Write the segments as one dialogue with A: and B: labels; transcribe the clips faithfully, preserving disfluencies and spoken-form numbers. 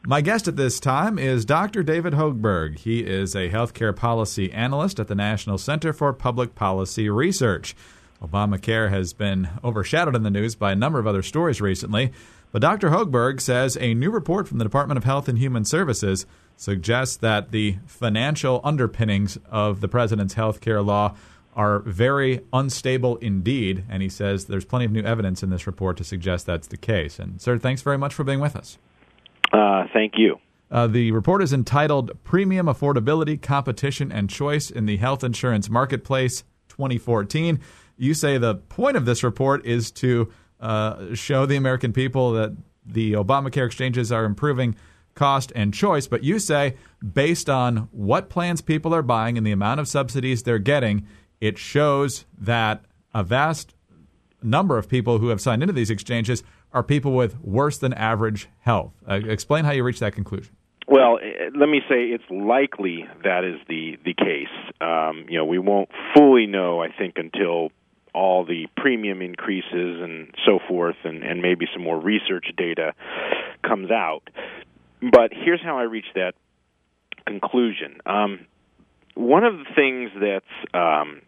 A: My guest at this time is Doctor David Hochberg. He is a healthcare policy analyst at the National Center for Public Policy Research. Obamacare has been overshadowed in the news by a number of other stories recently, but Doctor Hochberg says a new report from the Department of Health and Human Services suggests that the financial underpinnings of the president's health care law are very unstable indeed, and he says there's plenty of new evidence in this report to suggest that's the case. And, sir, thanks very much for being with us.
B: Uh, thank you.
A: Uh, the report is entitled Premium Affordability, Competition, and Choice in the Health Insurance Marketplace twenty fourteen. You say the point of this report is to uh, show the American people that the Obamacare exchanges are improving cost and choice, but you say based on what plans people are buying and the amount of subsidies they're getting, it shows that a vast number of people who have signed into these exchanges are people with worse than average health. Uh, explain how you reach that conclusion.
B: Well, let me say it's likely that is the, the case. Um, you know, we won't fully know, I think, until all the premium increases and so forth and, and maybe some more research data comes out. But here's how I reached that conclusion. Um, one of the things that's um,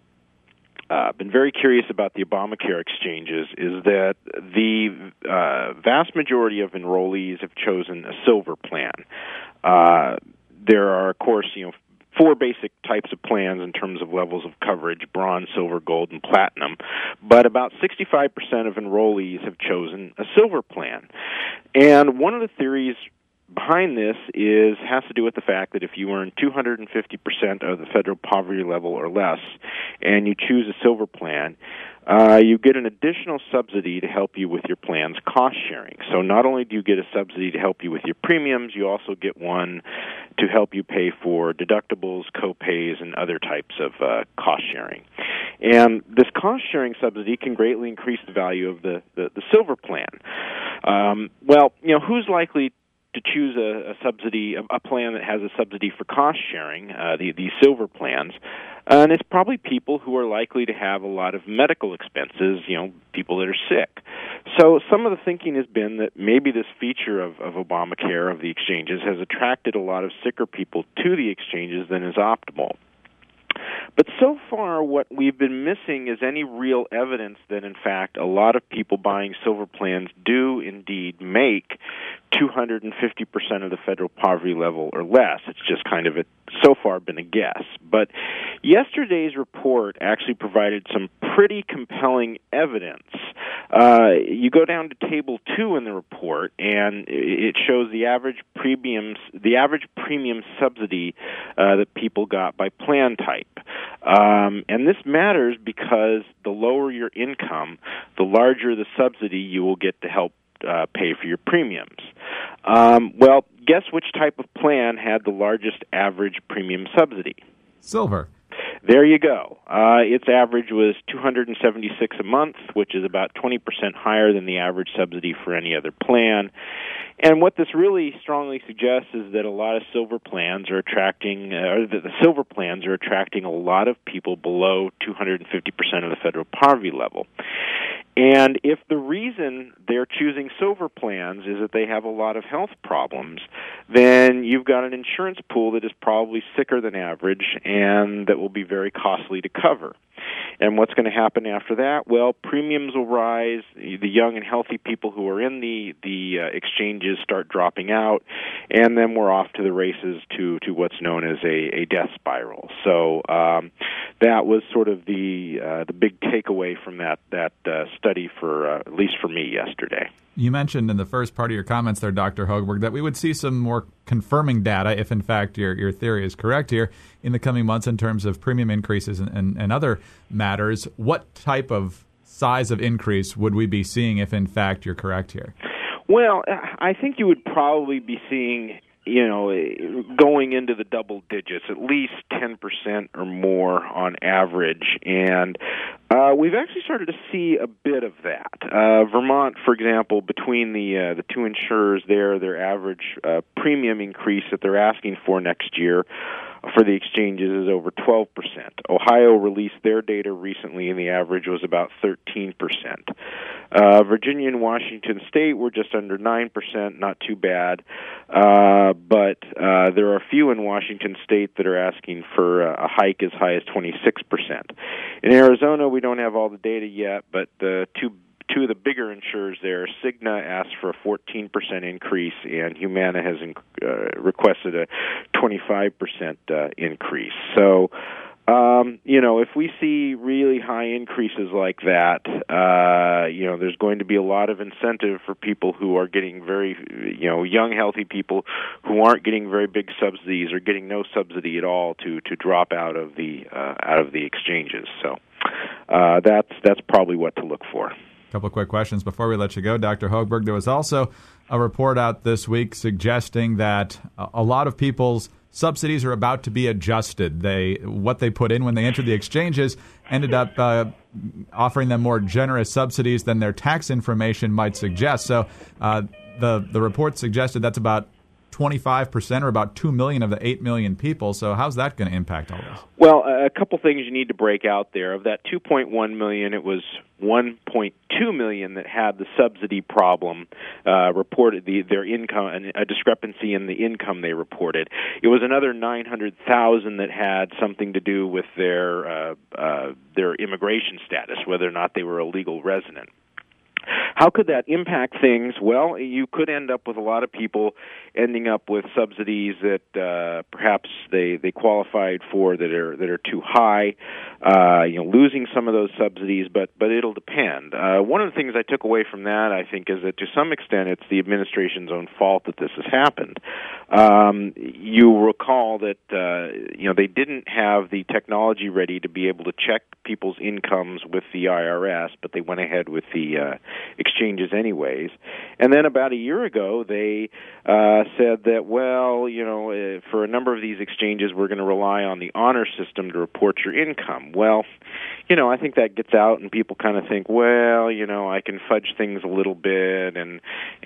B: uh, been very curious about the Obamacare exchanges is that the uh, vast majority of enrollees have chosen a silver plan. Uh, there are, of course, you know, four basic types of plans in terms of levels of coverage: bronze, silver, gold, and platinum. But about sixty-five percent of enrollees have chosen a silver plan. And one of the theories behind this is has to do with the fact that if you earn two hundred fifty percent of the federal poverty level or less and you choose a silver plan, uh, you get an additional subsidy to help you with your plan's cost sharing. So not only do you get a subsidy to help you with your premiums, you also get one to help you pay for deductibles, co-pays, and other types of uh, cost sharing. And this cost sharing subsidy can greatly increase the value of the, the, the silver plan. Um, well, you know, who's likely to choose a, a subsidy, a, a plan that has a subsidy for cost sharing, uh, the, these silver plans, uh, and it's probably people who are likely to have a lot of medical expenses, you know, people that are sick. So some of the thinking has been that maybe this feature of, of Obamacare, of the exchanges, has attracted a lot of sicker people to the exchanges than is optimal. But so far, what we've been missing is any real evidence that, in fact, a lot of people buying silver plans do indeed make two hundred fifty percent of the federal poverty level or less. It's just kind of, a, so far, been a guess. But yesterday's report actually provided some pretty compelling evidence. Uh, you go down to Table two in the report, and it shows the average premiums, the average premium subsidy uh, that people got by plan type. Um, and this matters because the lower your income, the larger the subsidy you will get to help uh, pay for your premiums. Um, well, guess which type of plan had the largest average premium subsidy?
A: Silver.
B: There you go. Uh, its average was two hundred seventy-six dollars a month, which is about twenty percent higher than the average subsidy for any other plan. And what this really strongly suggests is that a lot of silver plans are attracting, uh, or that the silver plans are attracting a lot of people below two hundred fifty percent of the federal poverty level. And if the reason they're choosing silver plans is that they have a lot of health problems, then you've got an insurance pool that is probably sicker than average and that will be very costly to cover. And what's going to happen after that? Well, premiums will rise. The young and healthy people who are in the the uh, exchanges start dropping out, and then we're off to the races to, to what's known as a, a death spiral. So um, that was sort of the uh, the big takeaway from that that uh, study for uh, at least for me yesterday.
A: You mentioned in the first part of your comments there, Doctor Hochberg, that we would see some more confirming data, if in fact your, your theory is correct here, in the coming months in terms of premium increases and, and, and other matters. What type of size of increase would we be seeing if in fact you're correct here?
B: Well, I think you would probably be seeing, you know, going into the double digits, at least ten percent or more on average. And uh, we've actually started to see a bit of that. Uh, Vermont, for example, between the uh, the two insurers there, their average uh, premium increase that they're asking for next year for the exchanges is over twelve percent. Ohio released their data recently, and the average was about thirteen percent. Uh, Virginia and Washington State were just under nine percent, not too bad. Uh, but uh, there are a few in Washington State that are asking for a hike as high as twenty-six percent. In Arizona, we don't have all the data yet, but the two Two of the bigger insurers there, Cigna asked for a fourteen percent increase, and Humana has uh, requested a twenty-five percent uh, increase. So, um, you know, if we see really high increases like that, uh, you know, there's going to be a lot of incentive for people who are getting very, you know, young, healthy people who aren't getting very big subsidies or getting no subsidy at all to to drop out of the uh, out of the exchanges. So, uh, that's that's probably what to look for.
A: Couple of quick questions before we let you go, Doctor Hochberg. There was also a report out this week suggesting that a lot of people's subsidies are about to be adjusted. They what they put in when they entered the exchanges ended up uh, offering them more generous subsidies than their tax information might suggest. So uh, the the report suggested that's about twenty-five percent, or about two million of the eight million people. So how's that going to impact all this?
B: Well, a couple things you need to break out there. Of that two point one million, it was one point two million that had the subsidy problem, uh, reported the, their income, a discrepancy in the income they reported. It was another nine hundred thousand that had something to do with their uh, uh, their immigration status, whether or not they were a legal resident. How could that impact things? Well, you could end up with a lot of people ending up with subsidies that uh, perhaps they, they qualified for that are that are too high. Uh, you know, losing some of those subsidies, but but it'll depend. Uh, one of the things I took away from that, I think, is that to some extent it's the administration's own fault that this has happened. Um, you recall that uh, you know they didn't have the technology ready to be able to check people's incomes with the I R S, but they went ahead with the uh, exchanges anyways. And then about a year ago, they uh, said that, well, you know, uh, for a number of these exchanges, we're going to rely on the honor system to report your income. Well, you know, I think that gets out, and people kind of think, well, you know, I can fudge things a little bit, and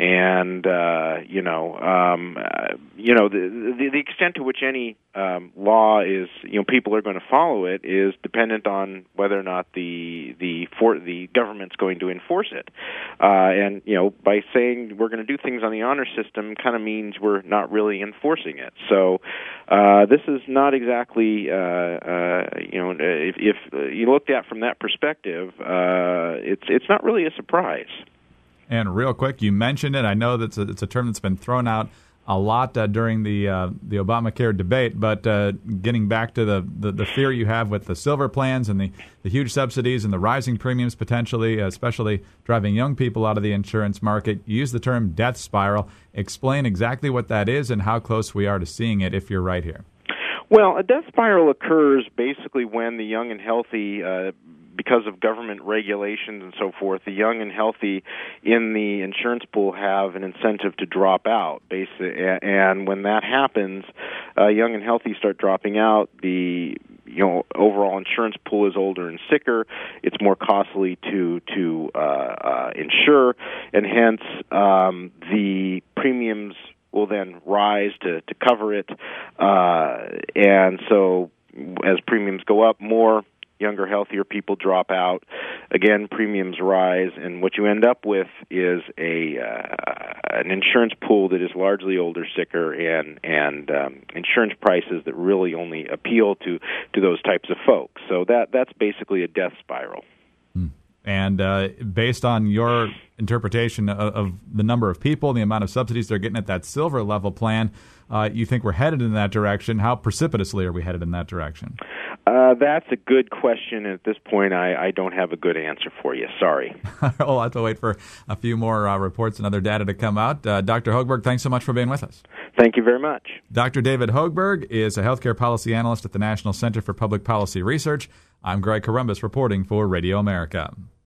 B: and uh, you know, um, uh, you know, the, the the extent to which any um, law is, you know, people are going to follow it is dependent on whether or not the the for the government's going to enforce it. Uh, and you know, by saying we're going to do things on the honor system, kind of means we're not really enforcing it. So uh, this is not exactly, uh, uh, you know, if, if you looked at from that perspective, uh, it's it's not really a surprise.
A: And real quick, you mentioned it. I know that's a, it's a term that's been thrown out a lot uh, during the uh, the Obamacare debate, but uh, getting back to the, the, the fear you have with the silver plans and the, the huge subsidies and the rising premiums potentially, especially driving young people out of the insurance market, you use the term death spiral. Explain exactly what that is and how close we are to seeing it if you're right here.
B: Well, a death spiral occurs basically when the young and healthy, uh, because of government regulations and so forth, the young and healthy in the insurance pool have an incentive to drop out. Basically, and when that happens, uh, young and healthy start dropping out. The you know overall insurance pool is older and sicker. It's more costly to to uh, uh, insure, and hence um, the premiums will then rise to, to cover it. Uh, and so as premiums go up, more younger, healthier people drop out. Again, premiums rise, and what you end up with is a uh, an insurance pool that is largely older, sicker, and and um, insurance prices that really only appeal to, to those types of folks. So that that's basically a death spiral.
A: Hmm. And uh, based on your interpretation of, of the number of people, the amount of subsidies they're getting at that silver level plan, uh, you think we're headed in that direction? How precipitously are we headed in that direction?
B: Uh, that's a good question. At this point, I, I don't have a good answer for you. Sorry.
A: We'll have to wait for a few more uh, reports and other data to come out. Uh, Doctor Hochberg, thanks so much for being with us.
B: Thank you very much.
A: Doctor David Hochberg is a healthcare policy analyst at the National Center for Public Policy Research. I'm Greg Corombos reporting for Radio America.